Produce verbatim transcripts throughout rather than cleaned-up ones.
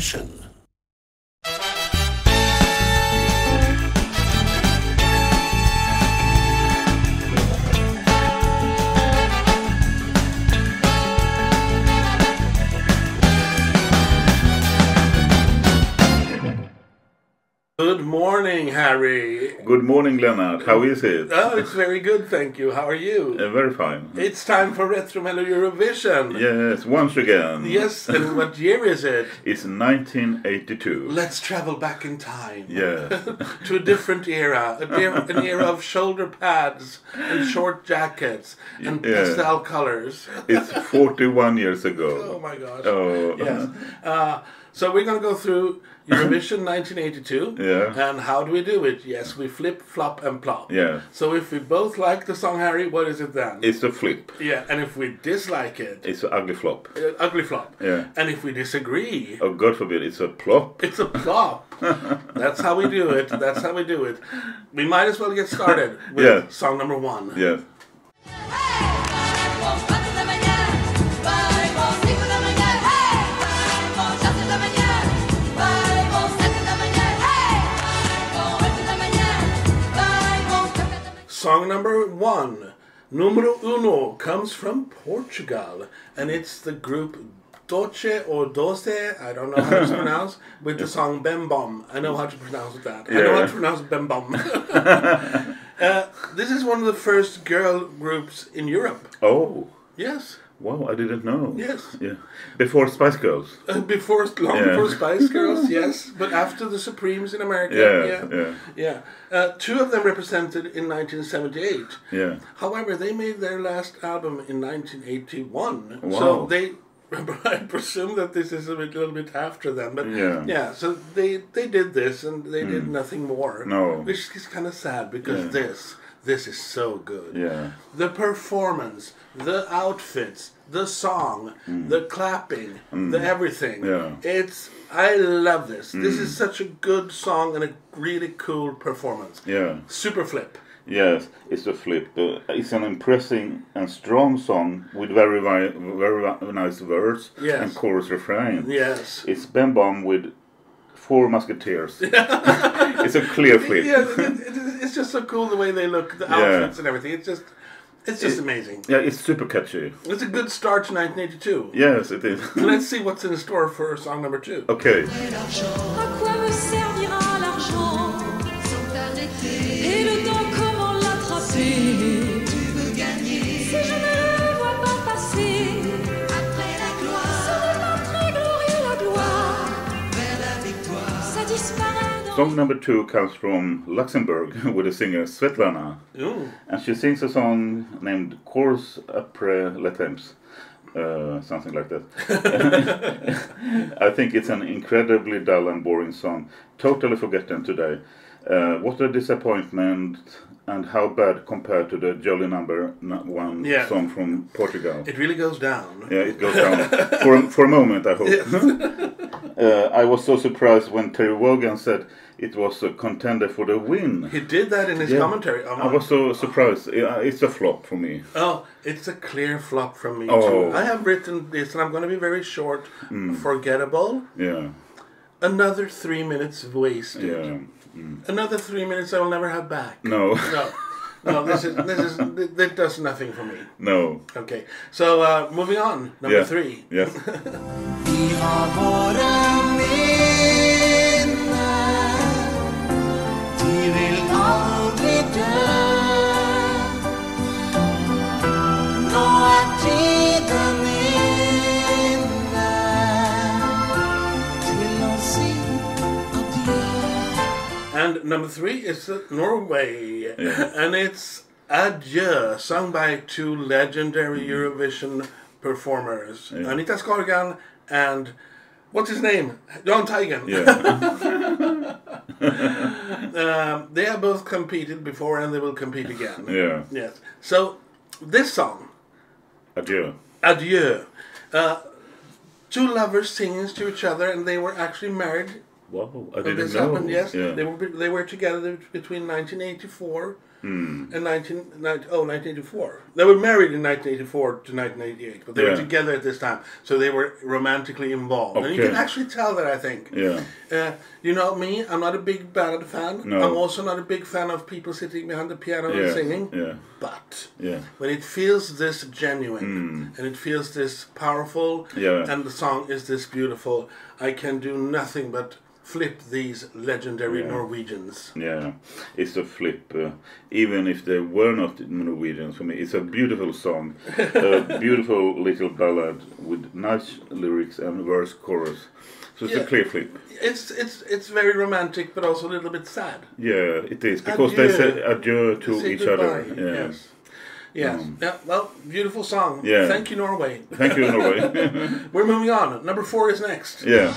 Eurovision. Good morning, Harry. Good morning, Leonard. How is it? Oh, it's very good, thank you. How are you? Uh, very fine. It's time for Retro Mello Eurovision. Yes, once again. Yes, and what year is it? It's nineteen eighty-two. Let's travel back in time. Yeah. To a different era. A de- an era of shoulder pads and short jackets and Yeah. pastel colors. It's forty-one years Oh ago. my gosh. Oh. Yes. Uh, so we're going to go through Eurovision nineteen eighty-two. Yeah. And how do we do it? Yes, we flip, flop, and plop. Yeah. So if we both like the song, Harry, what is it then? It's a flip. Yeah, and if we dislike it, It's an ugly flop. uh, ugly flop. Yeah. And if we disagree, Oh, God forbid, it's a plop. it's a plop. That's how we do it. That's how we do it. We might as well get started with Yeah. song number one. Yes. Song number one, Numero Uno, comes from Portugal, and it's the group Doce or Doce, I don't know how to pronounce, with the song Bem Bom. I know how to pronounce that. I know how Yeah. to pronounce Bem Bom. uh, this is one of the first girl groups in Europe. Oh. Yes, Wow, I didn't know. yes. Yeah. Before Spice Girls. Uh, before, long Yeah. before Spice Girls, yes, but after the Supremes in America, Yeah, yeah, yeah. yeah. Uh, two of them represented in nineteen seventy-eight. Yeah. However, they made their last album in nineteen eighty-one, Wow. so they. I presume that this is a bit, little bit after them, but Yeah. yeah. So they they did this and they did nothing more. No. Which is kind of sad because Yeah. this this is so good. Yeah. The performance, the outfits, the song, the clapping, the everything. Yeah. It's I love this. This is such a good song and a really cool performance. Yeah. Super flip. Yes, it's a flip. Uh, it's an impressive and strong song with very, very, very nice verse Yes. and chorus refrain. Yes. It's Bem Bom with four musketeers. It's a clear flip. Yeah, it, it, it's just so cool the way they look, the Yeah. outfits and everything. It's just, it's just It- amazing. Yeah, it's super catchy. It's a good start to nineteen eighty-two. Yes, it is. Let's see what's in store for song number two. Okay. À quoi me servira l'argent sans t'arrêter? Et le temps, comment l'attraper? Tu veux gagner si je ne le vois pas passer. Après la gloire, ce n'est pas très glorieux la gloire. Vers la victoire, ça disparaît dans Song number two comes from Luxembourg with the singer Svetlana. Ooh. And she sings a song named Course après les temps. Uh, something like that. I think it's an incredibly dull and boring song. Totally forgotten today. Uh, what a disappointment, and how bad compared to the Jolly Number n- One Yeah. song from Portugal. It really goes down. Yeah, it goes down. for, a, for a moment, I hope. uh, I was so surprised when Terry Wogan said it was a contender for the win. He did that in his Yeah. commentary. Oh, I was so surprised. Yeah, It's a flop for me. oh, it's a clear flop from me Oh. too. I have written this, and I'm going to be very short. Forgettable. Yeah, Another three minutes wasted. yeah. Another three minutes I will never have back. No, No, no. This is this is that does nothing for me. no. Okay, so uh, moving on. Number Yeah. three. Yes. Vi har våra minnen. De vill aldrig dö. Nå är tiden inne till att säga adjö. And number three is uh, Norway, Yeah. and it's Adieu, sung by two legendary Eurovision performers, Yeah. Anita Skorgan and what's his name, Jan Teigen. Yeah. Um, they have both competed before, and they will compete again. Yeah. Yes. So this song, Adieu. Adieu, uh, two lovers singing to each other, and they were actually married Wow, I when didn't this know. happened. Yes, Yeah. they were they were together between nineteen eighty-four in nineteen, nine- oh, nineteen eighty-four. They were married in nineteen eighty-four to nineteen eighty-eight, but they were Yeah. together at this time, so they were romantically involved. And you Okay. can actually tell that, I think. Yeah. Uh, you know me, I'm not a big ballad fan. No. I'm also not a big fan of people sitting behind the piano and Yeah. singing. Yeah. But Yeah. when it feels this genuine and it feels this powerful Yeah. and the song is this beautiful, I can do nothing but flip these legendary Yeah. Norwegians. Yeah, it's a flip. Uh, even if they were not Norwegians, for me, it's a beautiful song, a beautiful little ballad with nice lyrics and verse chorus. So it's Yeah. a clear flip. It's it's it's very romantic, but also a little bit sad. Yeah, it is because they Adieu. say adieu to They say each goodbye. other. Yeah. Yes. Yes. Um, yeah. Well, beautiful song. Yeah. Thank you, Norway. Thank you, Norway. We're moving on. Number four is next. Yeah.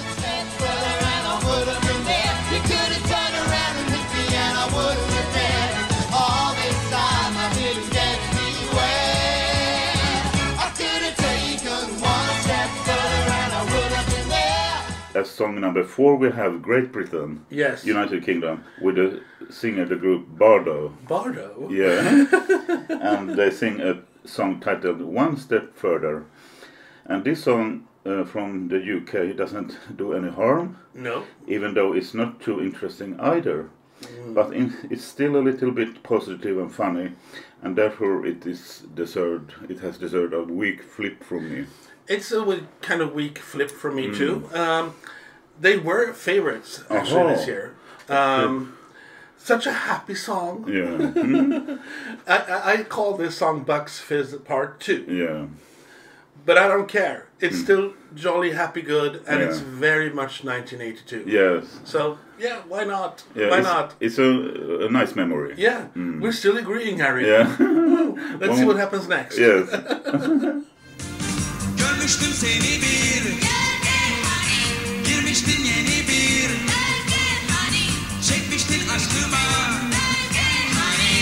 As song number four, we have Great Britain, Yes. United Kingdom, with the singer, the group Bardo. Bardo. Yeah. And they sing a song titled One Step Further. And this song uh, from the U K doesn't do any harm, No. even though it's not too interesting either. But in, it's still a little bit positive and funny, and therefore it is deserved. It has deserved a weak flip from me. It's a we- kind of weak flip for me too. Um, they were favorites actually Oh. this year. Um, such a happy song. Yeah. Hmm? I, I, I call this song Bucks Fizz Part Two, Yeah. but I don't care. It's still jolly happy good, and Yeah. it's very much nineteen eighty-two. Yes. So yeah, why not? Yeah, why it's, not? It's a, a nice memory. Yeah, we're still agreeing, Harry. Yeah. Let's see what happens next. Yes. Görmüştüm seni bir girmiştin yeni bir çekmiştin aşkıma Hani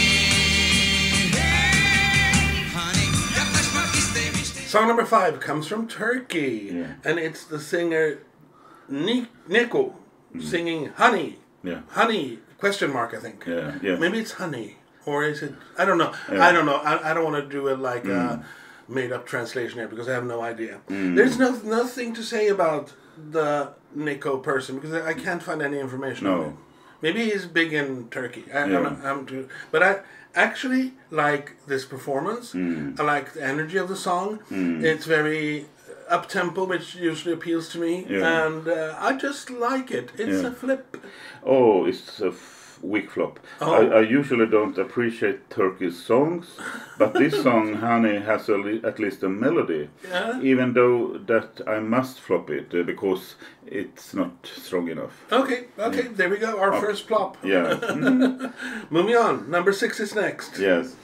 Hani yaklaşmak istemiştin. Song number five comes from Turkey, Yeah. and it's the singer Ni- Nico singing "Honey." Yeah. Honey? Question mark, I think. Yeah. Yeah. Maybe it's honey, or is it? I don't know. Yeah. I don't know. I, I don't want to do it like a made-up translation here because I have no idea. There's no nothing to say about the Nico person because I, I can't find any information. No. on him. Maybe he's big in Turkey. I, Yeah. I'm, not- I'm too, but I actually like this performance. I like the energy of the song. It's very up tempo, which usually appeals to me, Yeah. and uh, I just like it. It's Yeah. a flip. Oh, it's a f- weak flop. Oh. I, I usually don't appreciate Turkish songs, but this song, Honey, has a li- at least a melody. Yeah. Even though that I must flop it uh, because it's not strong enough. Okay, okay, there we go. Our first plop. Yeah. Moving on. Number six is next. Yes.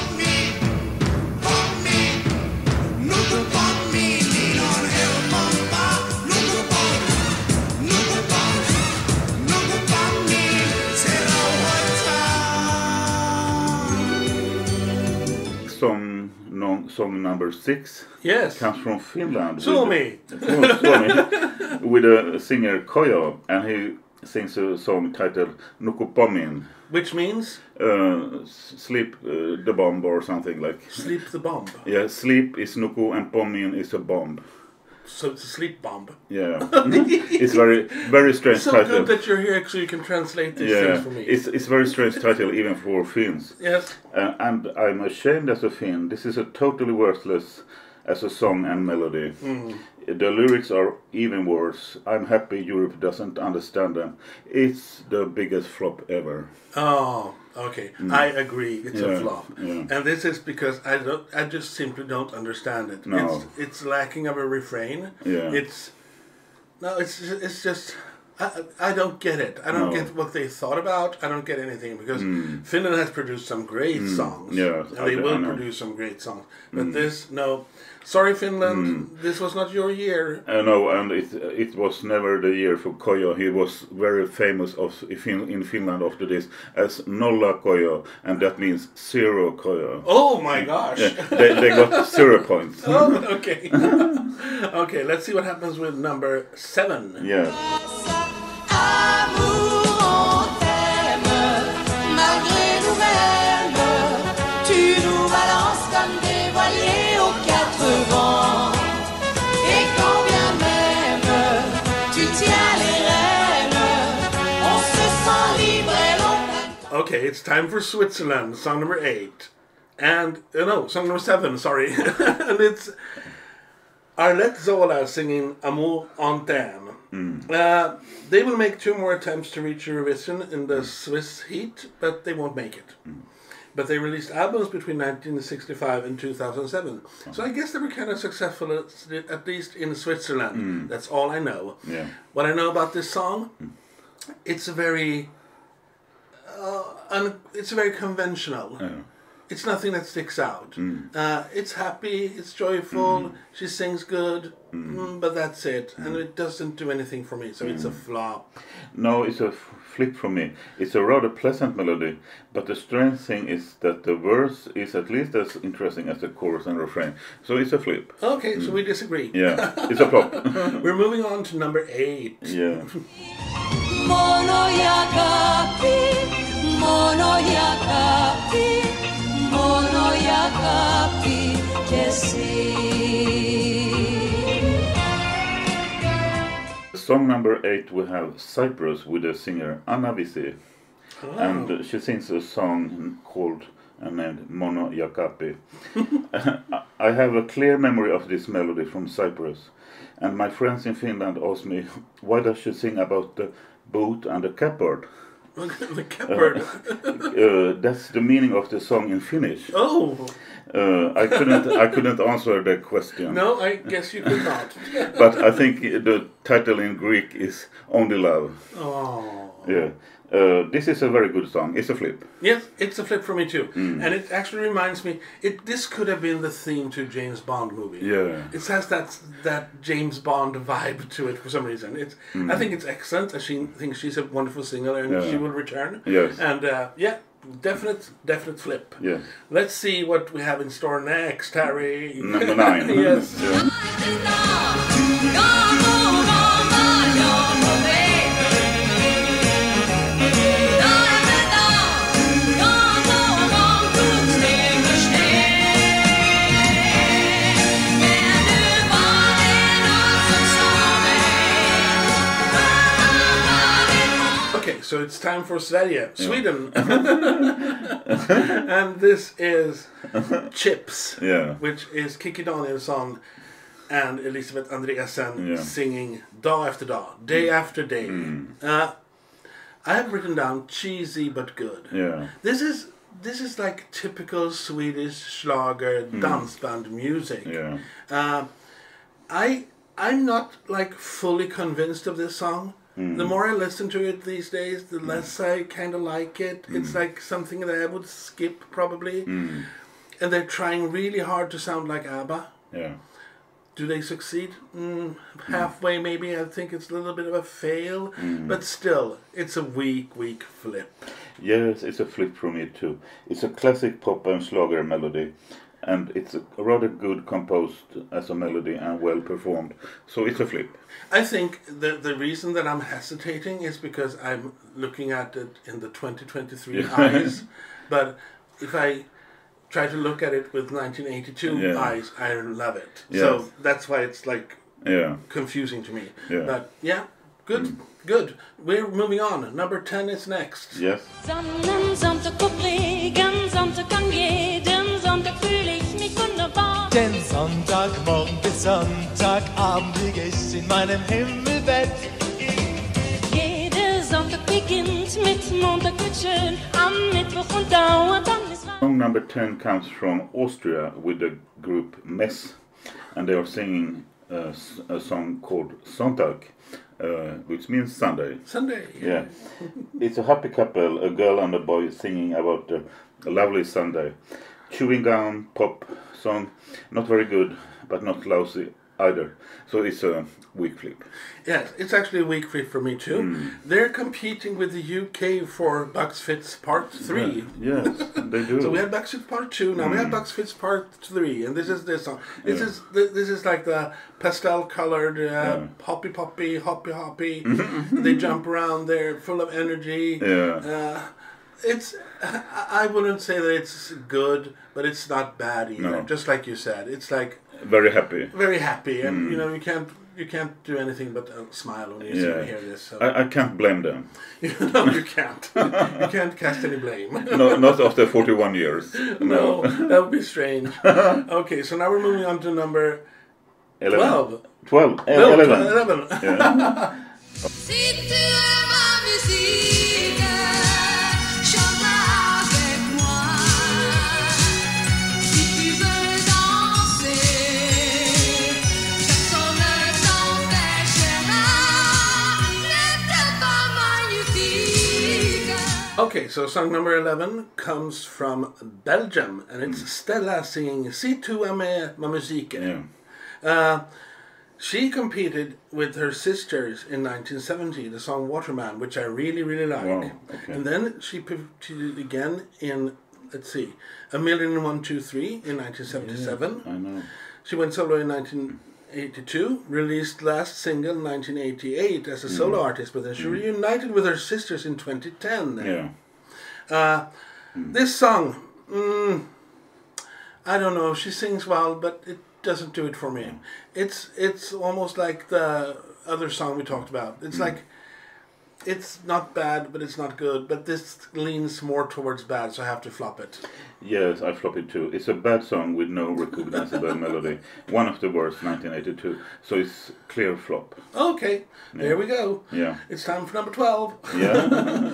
Song, no, song number six Yes. comes from Finland. Suomi. With, oh, Suomi, with a singer Kojo, and he sings a song titled Nukupomin. Which means Uh, s- sleep uh, the bomb or something like. sleep the bomb. Yeah, sleep is nuku and pomin is a bomb. So it's a sleep bomb. Yeah, it's very very strange So title. good that you're here so you can translate these Yeah, things for me. it's it's very strange title even for Finns. Yes. Uh, and I'm ashamed as a Finn. This is a totally worthless as a song and melody. The lyrics are even worse. I'm happy Europe doesn't understand them. It's the biggest flop ever. Oh, okay. I agree. It's a Yeah, flop. yeah. And this is because I don't. I just simply don't understand it. No. It's it's lacking of a refrain. Yeah. It's no. It's it's just. I, I don't get it. I don't No. get what they thought about. I don't get anything because Finland has produced some great songs. Yeah, and I they do- will I know. produce some great songs. But this, no. Sorry, Finland. This was not your year. Uh, no, and it it was never the year for Kojo. He was very famous of in, in Finland after this as Nolla Kojo, and that means zero Kojo. Oh my gosh. Yeah, they, they got zero points. Oh, okay. Okay, let's see what happens with number seven. Yeah. Amour, on t'aime, malgré nous-mêmes. Okay, it's time for Switzerland, song number eight. And, uh, no, song number seven, sorry. And it's Arlette Zola singing Amour Antenne. Mm. Uh, they will make two more attempts to reach Eurovision in the Swiss heat, but they won't make it. Mm. But they released albums between nineteen sixty-five and two thousand seven. Oh. So I guess they were kind of successful, at, at least in Switzerland. Mm. That's all I know. Yeah. What I know about this song, it's a very... Uh, un- it's very conventional. Yeah. It's nothing that sticks out. Mm. Uh, it's happy, it's joyful, Mm. she sings good, Mm. mm, but that's it. And it doesn't do anything for me, so it's a flop. No, it's a f- flip for me. It's a rather pleasant melody, but the strange thing is that the verse is at least as interesting as the chorus and refrain. So it's a flip. Okay, so we disagree. Yeah, it's a flop. We're moving on to number eight. Yeah. Monoyakapi, monoyakapi, monoyakapi, kesi. Song number eight, we have Cyprus with the singer Anna Vissi. Oh. And uh, she sings a song called and named Mono Yakapi. I have a clear memory of this melody from Cyprus. And my friends in Finland asked me, why does she sing about the boat and the cupboard? The cupboard. Uh, that's the meaning of the song in Finnish. Oh, Uh, I couldn't I couldn't answer the question. no, I guess you could not. But I think the title in Greek is Only Love. Oh. Yeah. Uh, this is a very good song. It's a flip. Yes, it's a flip for me too. Mm. And it actually reminds me, it this could have been the theme to a James Bond movie. Yeah. It has that that James Bond vibe to it for some reason. It's I think it's excellent. I she, think she's a wonderful singer and Yeah. she will return. Yes. And uh, yeah, definite, definite flip. Yes. Let's see what we have in store next, Harry. Number nine. Yes. Yeah. Okay, so it's time for Sverige, Sweden. And this is Chips, Yeah. which is Kikki Danielsson and Elisabeth Andreasen Yeah. singing Dag efter dag, day after day. Uh, I have written down cheesy but good. Yeah. This is this is like typical Swedish schlager dansband music. Yeah. Uh, I I'm not like fully convinced of this song. The more I listen to it these days, the less I kind of like it. It's like something that I would skip probably. And they're trying really hard to sound like ABBA. Yeah. Do they succeed? Mm, halfway maybe. I think it's a little bit of a fail. But still, it's a weak, weak flip. Yes, it's a flip for me too. It's a classic pop and schlager melody, and it's a rather good composed as a melody and well performed. So it's a flip. I think the the reason that I'm hesitating is because I'm looking at it in the twenty twenty-three Yeah. eyes. But if I try to look at it with nineteen eighty-two Yeah. eyes, I love it. Yes. So that's why it's like Yeah. confusing to me. Yeah. But yeah, good, good. We're moving on. Number ten is next. Yes. Sonnen Sonntag auf Regen, Sonntag an jedem Sonntag fühle ich mich wunderbar. Denn Sonntagmorgen bis Sonntagabend liege ich in meinem Himmelbett. Jeder Sonntag beginnt mit Montag wird schön, am Mittwoch und dauert dann bis Freitag. Song number ten comes from Austria with the group Mess, and they are singing a, s- a song called Sonntag, uh, which means Sunday. Sunday. Yeah. It's a happy couple, a girl and a boy singing about a, a lovely Sunday. Chewing gum, pop song, not very good, but not lousy either. So it's a weak flip. Yes, it's actually a week free for me too. Mm. They're competing with the U K for Bucks Fitz Part Three. Yes, they do. So we had Bucks Fitz Part Two. Now we have Bucks Fitz Part Three, and this is this song. This Yeah. is th- this is like the pastel-colored, uh, Yeah. hoppy poppy, hoppy hoppy. They jump around. They're full of energy. Yeah. Uh, it's I I wouldn't say that it's good, but it's not bad either. No. Just like you said, it's like Very happy. very happy, and Mm. you know you can't you can't do anything but uh, smile when you Yeah. hear this. So. I, I can't blame them. no, you can't. You can't cast any blame. No, not after forty-one years. No, that would be strange. Okay, so now we're moving on to number eleven. twelve. twelve. Eh, No, eleven. eleven. Yeah. Si tu aimes ma musique, chante avec moi. Si tu veux danser, personne ne t'empêchera. N'était pas magnifique. Okay, so song number eleven comes from Belgium, and it's Stella singing Si tu aimes ma musique. Yeah. Uh, she competed with her sisters in nineteen seventy, the song Waterman, which I really, really like. Wow, okay. And then she competed again in, let's see, A Million and One, Two, Three in nineteen seventy-seven. I know. She went solo in nineteen eighty-two, released last single in nineteen eighty-eight as a solo artist, but then she reunited with her sisters in twenty ten. Yeah. Uh, This song, mm, I don't know, she sings well, but it doesn't do it for me. It's it's almost like the other song we talked about. It's like, it's not bad, but it's not good, but this leans more towards bad, so I have to flop it. Yes, I flop it too. It's a bad song with no recognizable melody. One of the worst, nineteen eighty-two. So it's clear flop. Okay, there we go. Yeah. It's time for number twelve. Yeah.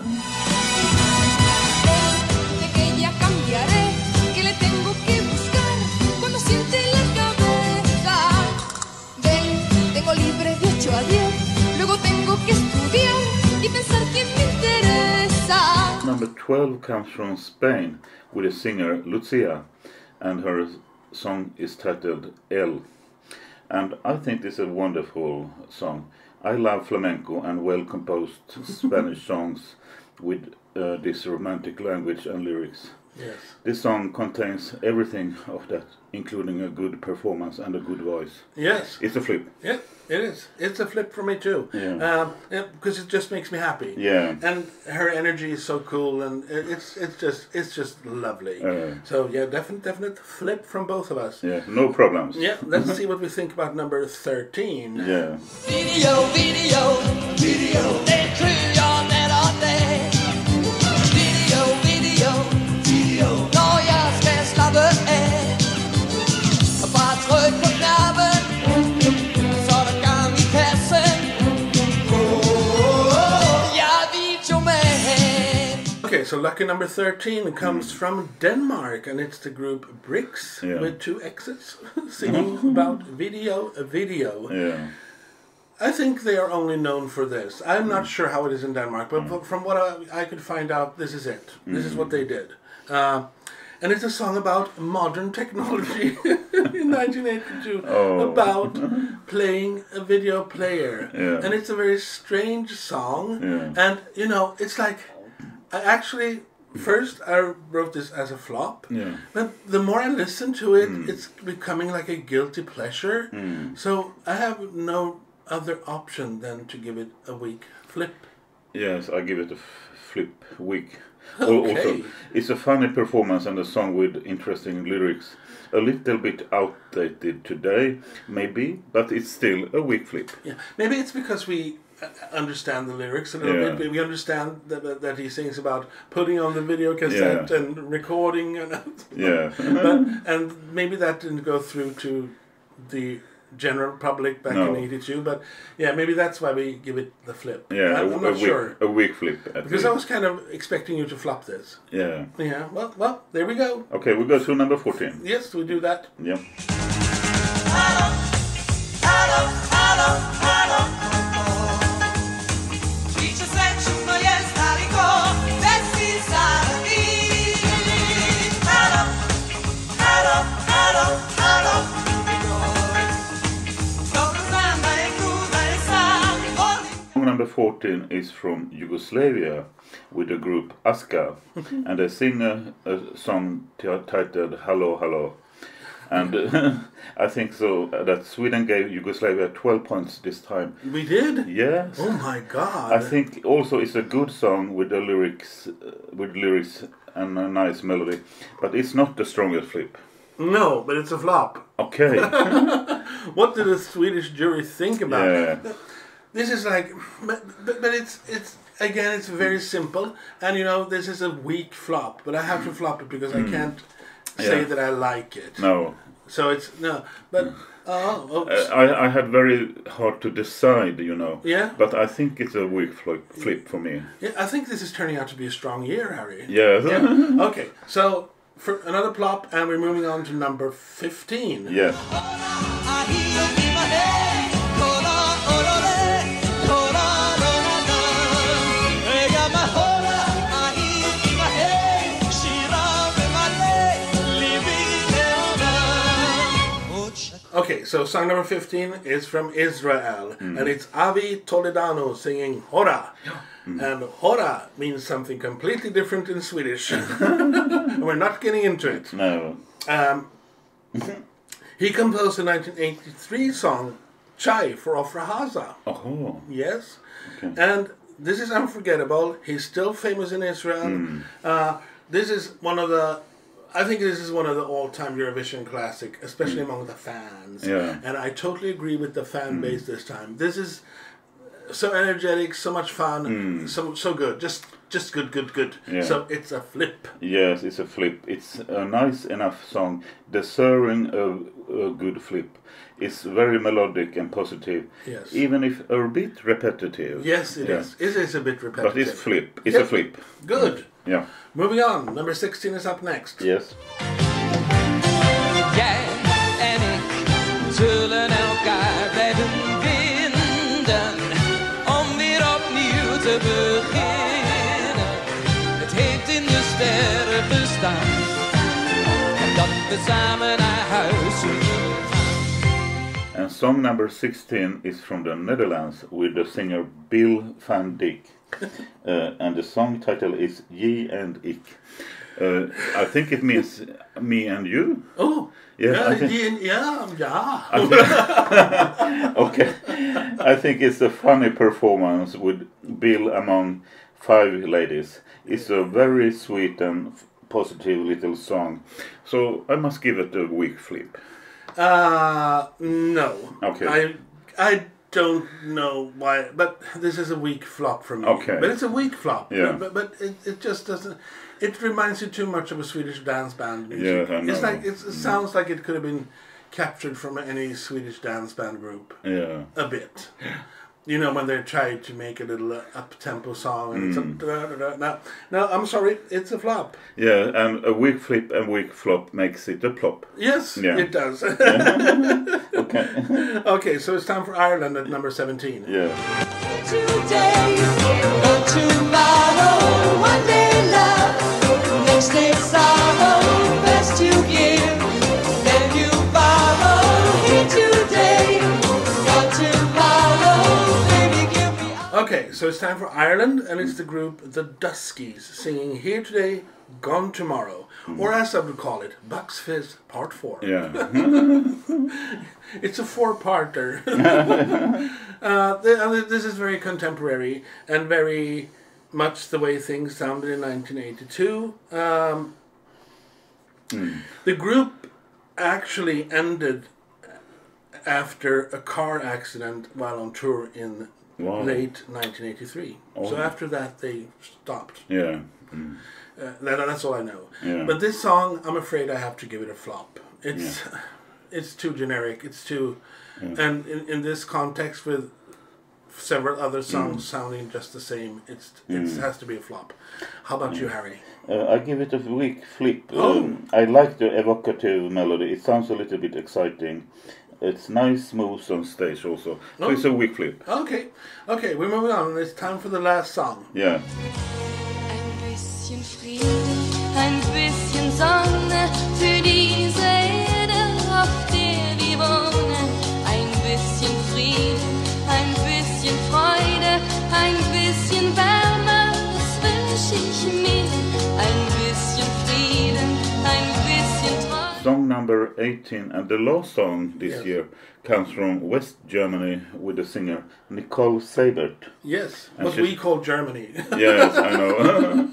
Pequeña cambiaré, que le tengo que buscar cuando siente la cabeza. Ven, tengo libre de ocho a diez, luego tengo que estudiar y pensar quién me interesa. Number twelve comes from Spain with a singer Lucia, and her song is titled El. And I think this is a wonderful song. I love flamenco and well-composed Spanish songs with uh, this romantic language and lyrics. Yes. This song contains everything of that, including a good performance and a good voice. Yes. It's a flip. Yeah, it is. It's a flip for me too. Yeah. Um, yeah, because it just makes me happy. Yeah. And her energy is so cool, and it- it's it's just it's just lovely. Uh. So yeah, definite definite flip from both of us. Yeah, no problems. Yeah. Let's see what we think about number thirteen. Yeah. Video, video, video. Det tror jag nära dig. Video, video, video. Når jeg skal slappe af. Og bare tryk på knappen, så er der gang i kassen. Jeg er videoman. Okay, so lucky number thirteen comes from Denmark, and it's the group Bricks Yeah. with two X's singing about video, a video. Yeah. I think they are only known for this. I'm not sure how it is in Denmark, but f- from what I, I could find out, this is it. This is what they did. Uh, and it's a song about modern technology in nineteen eighty-two, Oh. about playing a video player. Yeah. And it's a very strange song. Yeah. And, you know, it's like, I actually, first I wrote this as a flop. Yeah. But the more I listen to it, it's becoming like a guilty pleasure. So I have no other option than to give it a weak flip. Yes, I give it a f- flip week. Al- Okay. Also, it's a funny performance and a song with interesting lyrics. A little bit outdated today, maybe, but it's still a weak flip. Yeah, maybe it's because we uh, understand the lyrics a little Yeah. bit. We understand that, that that he sings about putting on the video cassette Yeah. and recording, and Yeah. but, and maybe that didn't go through to the general public back No. in eighty-two. But yeah, maybe that's why we give it the flip. Yeah, I'm, a, I'm a not weak, sure. a weak flip. At Because I least. was kind of expecting you to flop this. Yeah. Yeah, well, well, there we go. Okay, we go to number fourteen. Yes, we do that. Yeah. Dice se ciuno jest daleko, bez pisarki. Halo, halo, halo, halo. Dobro znam da je kruda je sam. Song number fourteen is from Yugoslavia with the group Aska, and they sing a, a song t- titled Hello, Hello. And uh, I think so that Sweden gave Yugoslavia twelve points this time. We did? Yes. Oh my god. I think also it's a good song with the lyrics, uh, with lyrics and a nice melody, but it's not the strongest flip. No, but it's a flop. Okay. What did the Swedish jury think about Yeah. it? This is like, but, but, but it's it's again it's very simple, and you know this is a weak flop, but I have to flop it because I can't say Yeah. that I like it. No. So it's no, but oh, Uh, oops. I, I had very hard to decide, you know. Yeah. But I think it's a weak flip, flip for me. Yeah, I think this is turning out to be a strong year, Harry. Yes. Yeah. Okay, so for another plop, and we're moving on to number fifteen. Yes. I hear you in my head. Hold on, hold on, eh. Hold on, hold on, on. Hey, got my hold on. I hear you in my head. She round in my leg. Leave me there. Oh, ch- Okay, so song number fifteen is from Israel, and it's Avi Toledano singing Hora. And Hora means something completely different in Swedish. And we're not getting into it. No. Um, he composed a nineteen eighty-three song, Chai for Ofra Haza. Oh. Yes. Okay. And this is unforgettable. He's still famous in Israel. Uh, this is one of the, I think this is one of the all-time Eurovision classic, especially among the fans. Yeah. And I totally agree with the fan base this time. This is so energetic, so much fun, so so good. Just just good, good, good. Yeah. So it's a flip. Yes, it's a flip. It's a nice enough song, deserving a, a good flip. It's very melodic and positive, Yes. even if a bit repetitive. Yes, it Yeah. is. It is a bit repetitive. But it's flip. It's Yeah. a flip. Good. Yeah. Moving on. Number sixteen is up next. Yes. Jij en ik zullen elkaar blijven vinden om weer opnieuw te beginnen. Het heeft in de sterren bestaan en dat we samen naar huis zullen gaan. And song number sixteen is from the Netherlands with the singer Bill van Dijk. Uh, and the song title is Ye and Ik. Uh, I think it means me and you. Oh. Yeah, Yeah, I think- yeah, yeah, yeah. Okay. I think it's a funny performance with Bill among five ladies. It's a very sweet and f- positive little song. So I must give it a weak flip. Uh, no. Okay. I I don't know why, but this is a weak flop for me. Okay. But it's a weak flop. Yeah. But but it, it just doesn't. It reminds you too much of a Swedish dance band music. Yeah, I It's know. like it's, it sounds like it could have been captured from any Swedish dance band group Yeah. a bit. You know, when they tried to make a little uh, up-tempo song. And it's Mm. a, da, da, da. No, no, I'm sorry, it's a flop. Yeah, and a weak flip and weak flop makes it a plop. Yes, Yeah. it does. Okay. Okay, so it's time for Ireland at number seventeen. Yeah. Today, go tomorrow, one day love, next day sorrow, best you give, then you borrow, here today, go tomorrow, baby give me Okay, so it's time for Ireland, and it's the group The Duskies singing Here Today, Gone Tomorrow, or as I would call it, Bucks Fizz Part four. Yeah. It's a four-parter. uh, th- and this is very contemporary and very much the way things sounded in nineteen eighty-two. Um, The group actually ended after a car accident while on tour in Wow. late nineteen eighty-three. So Oh. after that, they stopped. Yeah. Uh, that, that's all I know. Yeah. But this song, I'm afraid I have to give it a flop. It's it's too generic. It's too, and in, in this context with several other songs sounding just the same, it's it has to be a flop. How about you, Harry? Uh, I give it a weak flip. Oh. Um, I like the evocative melody. It sounds a little bit exciting. It's nice moves on stage also. So Oh. it's a weak flip. Okay, okay, we're moving on. It's time for the last song. Yeah. Ein bisschen Frieden, ein bisschen Sonne für diese Erde, auf der wir wohnen. Ein bisschen Frieden, ein bisschen Freude, ein bisschen Wärme, das wünsch ich mir. Ein bisschen Frieden, ein bisschen Treue. Song number eighteen, and the last song this Yes. year comes from West Germany with the singer Nicole Seibert. Yes, And what she's- we call Germany. Yes, I know.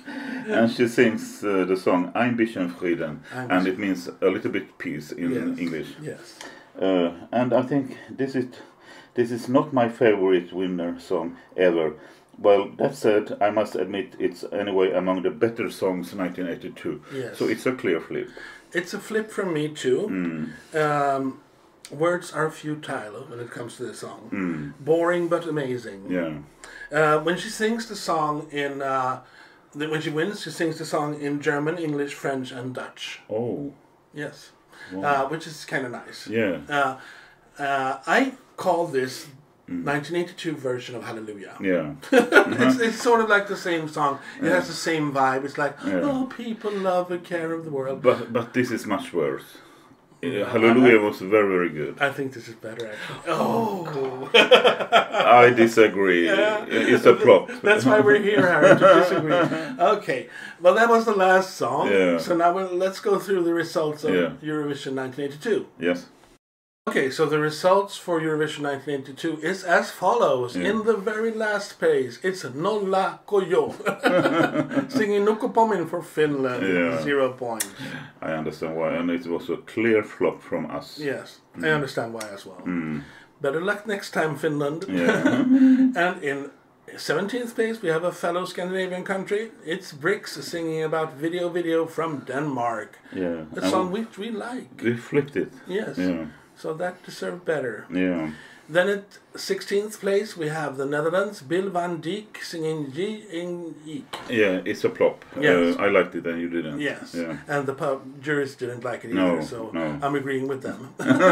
and she sings uh, the song Ein bisschen Frieden, Ein and bisschen. it means a little bit peace in Yes. English. Yes. Uh, and I think this is this is not my favorite winner song ever. Well, that said, I must admit it's anyway among the better songs nineteen eighty-two. Yes. So it's a clear flip. It's a flip from me too. Um, words are futile when it comes to this song. Boring but amazing. Yeah. Uh, when she sings the song in, uh, the, when she wins, she sings the song in German, English, French, and Dutch. Oh. Yes, Wow. uh, which is kind of nice. Yeah. Uh, uh, I call this nineteen eighty-two version of Hallelujah. Yeah. it's, it's sort of like the same song. It Yeah. has the same vibe. It's like, Yeah. oh, people love and care of the world. But but this is much worse. Uh, Hallelujah was very very good. I think this is better, actually. Oh, I disagree. It's a plot. that's why we're here, Harry, to disagree. Okay, well, that was the last song. Yeah. So now we'll, let's go through the results of Yeah. Eurovision nineteen eighty-two. Yes. Okay, so the results for Eurovision nineteen eighty-two is as follows. Yeah. In the very last page, it's Nolla Kojo singing Nukko Pomin for Finland, Yeah. zero points. I understand why, and it was a clear flop from us. Yes, I understand why as well. Better luck next time, Finland. Yeah. And in seventeenth place, we have a fellow Scandinavian country. It's Brix singing about Video Video from Denmark. Yeah. A And song which we like. we flipped it. Yes. Yeah. So that deserved better. Yeah. Then at sixteenth place, we have the Netherlands, Bill van Dijk singing G in Eek. Yeah, it's a plop. Yes. Uh, I liked it and you didn't. Yes. Yeah. And the pub jurors didn't like it No, either, so no. I'm agreeing with them.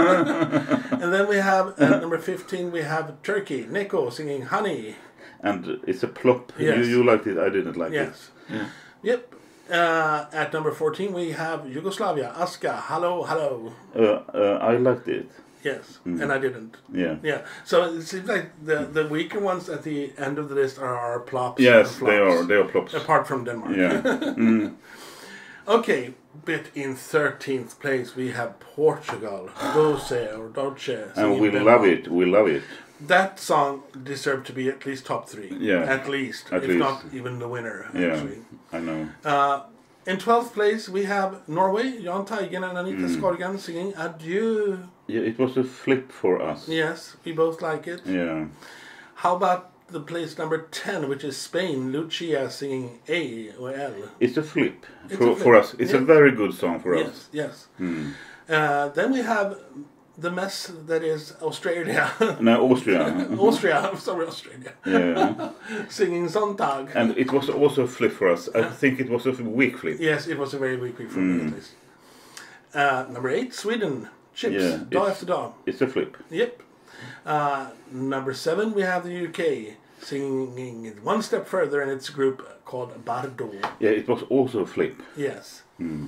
And then we have, at number fifteen, we have Turkey, Neko singing Honey. And it's a plop. Yes. You, you liked it, I didn't like Yes. it. Yep. Uh, at number fourteen, we have Yugoslavia, Aska, Hello, Hello. Uh, uh, I liked it. Yes, and I didn't. Yeah. Yeah, so it seems like the, the weaker ones at the end of the list are our plops. Yes, and flops, they are. They are plops. Apart from Denmark. Yeah. Okay, but in thirteenth place we have Portugal, Doce or Dolce. And singing we Bembo. love it. We love it. That song deserved to be at least top three. Yeah, At least, at if least. not even the winner, Yeah. actually. I know. Uh, in twelfth place we have Norway, Jan Teigen and Anita Mm. Skorgan singing Adieu. Yeah, it was a flip for us. Yes, we both like it. Yeah. How about the place number ten, which is Spain, Lucia singing A or L? It's a flip It's for, a flip. for us. It's Yeah. a very good song for us. Yes, yes. Uh, then we have the mess that is Australia. No, Austria. Austria, I'm sorry, Australia. Yeah. Singing Sonntag. And it was also a flip for us. I think it was a weak flip. Yes, it was a very weak week for me at least. Uh, number eight, Sweden. Chips, Yeah, dag it's- after dag. It's a flip. Yep. Uh, number seven, we have the U K singing it one step further, and it's a group called Bardo. Yeah, it was also a flip. Yes.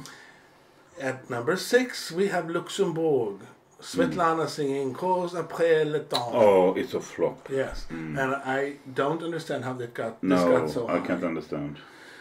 At number six, we have Luxembourg. Svetlana singing Cause après le temps. Oh, it's a flop. Yes. And I don't understand how that got, this No, got so high. I can't understand.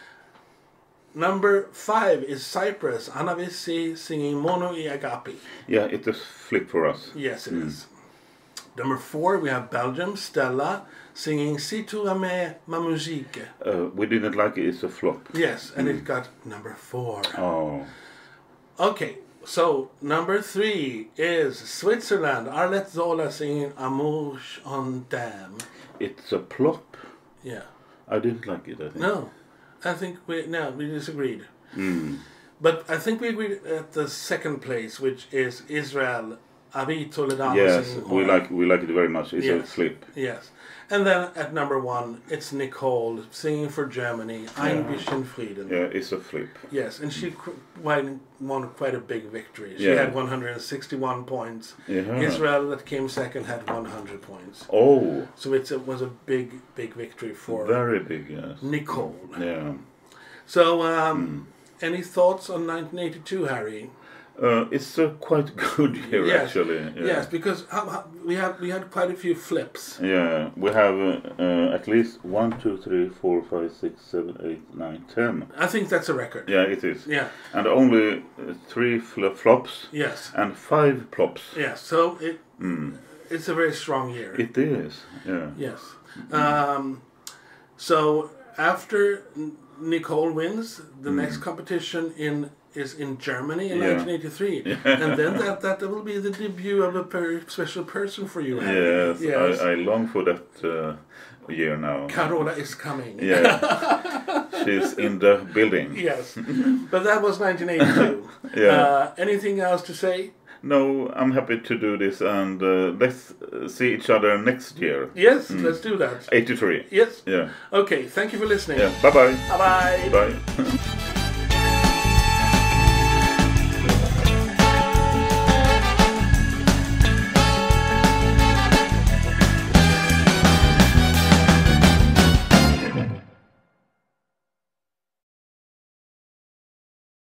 Number five is Cyprus. Anna Vissi singing Mono i Agapi. Yeah, it's a flip for us. Yes, it is. Number four, we have Belgium. Stella singing Si tu aimes ma musique. Uh, we didn't like it. It's a flop. Yes, and it got number four. Oh, Okay, so number three is Switzerland. Arlette Zola singing Amour on Dam. it's a plop. Yeah. I didn't like it. I think. No, I think we no we disagreed. But I think we agreed at the second place, which is Israel. Avi Toledano Yes, singing we Hora. like we like it very much. It's a Yes. flip. Yes. And then at number one, it's Nicole singing for Germany, Ein bisschen Frieden. Yeah, it's a flip. Yes, and she qu- won, won quite a big victory. She Yeah. had one hundred sixty-one points. Yeah. Israel, that came second, had one hundred points. Oh, So it's, it was a big, big victory for very big. Yes. Nicole. Yeah. So, um, any thoughts on nineteen eighty-two, Harry? Uh, it's a quite good year Yes. actually. Yeah. Yes, because how, how, we have we had quite a few flips. Yeah, we have uh, uh, at least one, two, three, four, five, six, seven, eight, nine, ten. I think that's a record. Yeah, it is. Yeah. And only uh, three fl- flops Yes. and five plops. Yes. So it it's a very strong year. It is. Yeah. Yes. Um, so after Nicole wins, the next competition in is in Germany in Yeah. nineteen eighty-three, and then that that will be the debut of a very special person for you. Henry. Yes, yes. I, I long for that uh, year now. Carola is coming. Yeah, she's in the building. Yes, but that was nineteen eighty-two. Yeah. Uh, anything else to say? No, I'm happy to do this, and uh, let's uh, see each other next year. Yes, let's do that. eighty-three. Yes. Yeah. Okay. Thank you for listening. Yeah. Bye-bye. Bye bye. Bye.